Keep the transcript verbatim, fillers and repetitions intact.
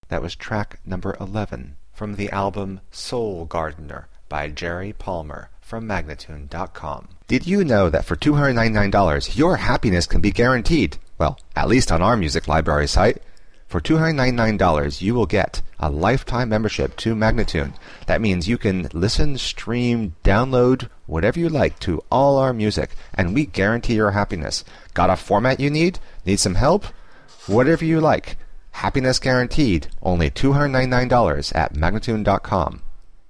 That was track number eleven from the album Soul Gardener by Jerry Palmer from Magnatune dot com. Did you know that for two hundred ninety-nine dollars your happiness can be guaranteed? Well, at least on our music library site. For two hundred ninety-nine dollars you will get a lifetime membership to Magnatune. That means you can listen, stream, download, whatever you like to all our music, and we guarantee your happiness. Got a format you need? Need some help? Whatever you like. Happiness guaranteed. Only two hundred ninety-nine dollars at Magnatune dot com.